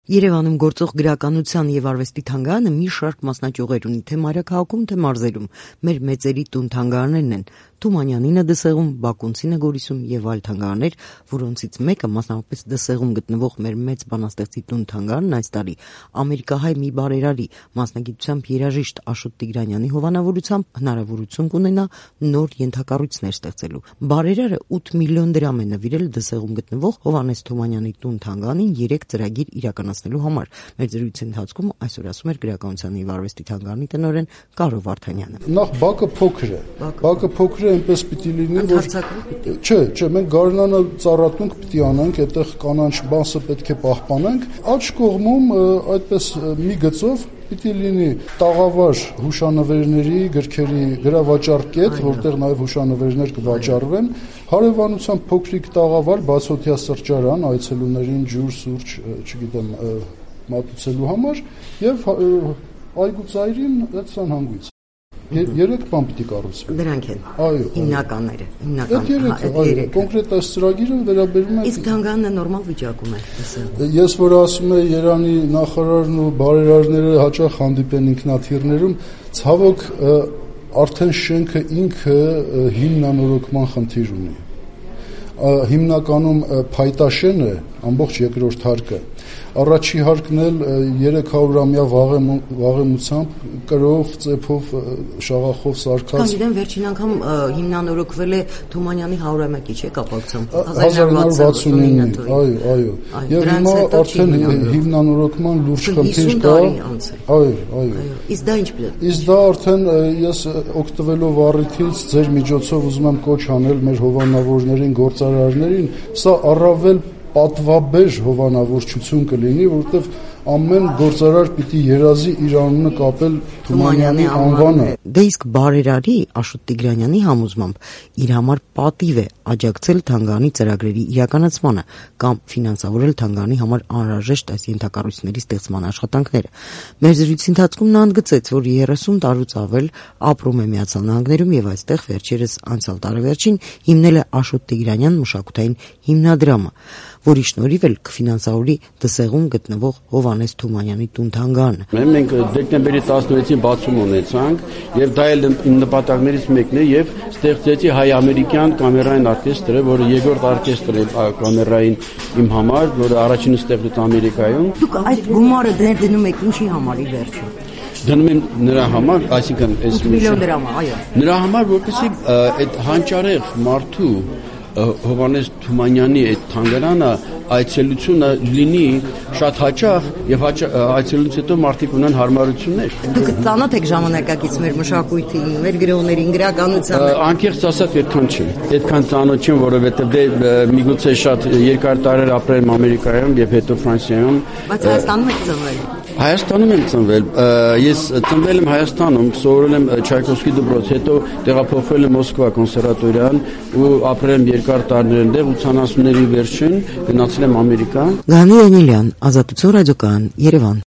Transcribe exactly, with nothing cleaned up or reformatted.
Երևանում գործող գրականության և արվեստի թանգարանը մի շարք մասնաճյուղեր ունի թե մայրաքաղաքում, թե մարզերում։ Մեր մեծերի տուն թանգարաններն են Թումանյանինը Դսեղում, Բակունցինը Գորիսում և այլ թանգարաններ, որոնցից մեկը մասնավորապես Դսեղում գտնվող մեր մեծ բանաստեղծի տուն թանգարանն այս տարի ամերիկահայ մի բարերարի մասնագիտությամբ երաժիշտ Աշոտ Տիգրանյանի հովանավորությամբ հնարավորություն կունենա նոր ենթակառույցներ ստեղծելու։ Բարերարը ութ միլիոն դրամ է նվիրել Դսեղում գտնվող Հովհաննես Թումանյանի տուն թանգարանին երեք ծրագիր իրականացնելու համար։ Մեր զրույցի ընթացքում այսօր ասում էր գրականության և արվեստի թանգարանի տնօրեն Կարո Վարդանյանը։ Նախ բակը փոքր է։ Բակը փոքր է, այնպես պիտի լինի, որ Չէ, չէ, մենք գարնանը ծառատունք պիտի անենք, այդտեղ կանանչ մասը պետք է պահպանենք։ Աջ կողմում այդպես մի գծով պիտի լինի տաղավար հուշանվերների, գրքերի գրավաճառ կետ, որտեղ նաև հուշանվերներ կվաճառվեն, հարևանությամբ փոքրիկ տաղավար, բացօթյա սրճարան, այցելուներին ջուր, սուրճ, չգիտեմ, մատուցելու համար եւ այգու ծայրին այդ սանհանգույց։ Երեք բան պիտի կառուցվի։ Դրանք են։ Այո, հիմնականները, հիմնական։ Այդ երեքը, այո, կոնկրետ այս ծրագիրը վերաբերում է։ Իսկ թանգարանը նորմալ վիճակում է, ասեմ։ Ես որ ասում եմ Երանի նախարարն ու բարերարները հաճախ հանդիպեն ինքնաթիռներում, ցավոք արդեն շենքը ինքը հիմնանորոգման խնդիր ունի։ Հիմնականում փայտաշեն է, ամբողջ երկրորդ հարկը։ Առաջի հարկն էլ երեք հարյուրամյա վաղեմությամբ կրով, ծեփով, շաղախով սարքած։ Գիտեմ, վերջին անգամ հիմնանորոգվել է Թումանյանի հարյուրամյակի, չէ՞, կապակցությամբ։ հազար նոր վաթսունինը, այո, այո։ Եվ հիմա արդեն հիմնանորոգման լուրջ խնդիր կա։ Այո, այո։ Իսկ դա ինչ պետք է։ Իսկ դա արդեն ես օգտվելով առիթից ձեր միջոցով ուզում եմ կոչ անել մեր հովանավորներին, գործարարներին, սա առավել պատվաբեր հովանավորչություն կլինի, որովհետև ամեն գործարար պիտի երազի իր անունը կապել Թումանյանի անվանը։ Դե իսկ բարերարի Աշոտ Տիգրանյանի համոզմամբ իր համար պատիվ է աջակցել թանգարանի ծրագրերի իրականացմանը կամ ֆինանսավորել թանգարանի համար անհրաժեշտ այս ենթակառույցների ստեղծման աշխատանքները։ Մեր զրույցի ընթացքում նա ընդգծեց, որ երեսուն տարուց ավել ապրում է Միացյալ Նահանգներում եւ այստեղ վերջերս անցյալ տարեվերջին հիմնել է Աշոտ Տիգրանյան մշակութային հիմնադրամը, որի շնորհիվ էլ կֆինանսավորի Դսեղում գտնվող Հովհաննես Թումանյանի տուն թանգարանը։ Մենք դեկտեմբերի տասնվեցին բացում ունեցանք եւ դա էլ իմ նպատակներից մեկն է եւ ստեղծեցի հայ-ամերիկյան կամերային օրկեստրը, որը երկրորդ օրկեստրը է կամերային իմ համար, որը առաջինը ստեղծվեց Ամերիկայում։ Դուք այդ գումարը դնում եք ինչի համար ի վերջո։ Դնում եմ նրա համար, այսինքն այս միլիոն դրամ, այո։ Նրա համար, որպեսզի այդ հանճարեղ մարդու Հովհաննես Թումանյանի այդ թանգարանը այցելությունը լինի շատ հաճախ եւ այցելությունից հետո մարդիկ ունեն հարմարություններ։ Դուք ծանոթ եք ժամանակակից մեր մշակույթին, մեր գրողներին, գրականությանը։ Անկեղծ ասած այդքան չեմ։ Այդքան ծանոթ չեմ, որովհետեւ դե միգուցե շատ երկար տարեր ապրել եմ Ամերիկայում եւ հետո Ֆրանսիայում։ Բայց Հայաստանում եք ծնվել։ Հայաստանում եմ ծնվել։ Ես ծնվել եմ Հայաստանում, սովորել եմ Չայկովսկի դպրոց, հետո տեղափոխվել եմ Մոսկվա կոնսերվատորիան ու ապրել եմ երկար տարիներ այնտեղ, ութսանասունների վերջին գնացել եմ Ամերիկա։ Գանի Դանիելյան, Ազատություն ռադիոկայան, Երևան։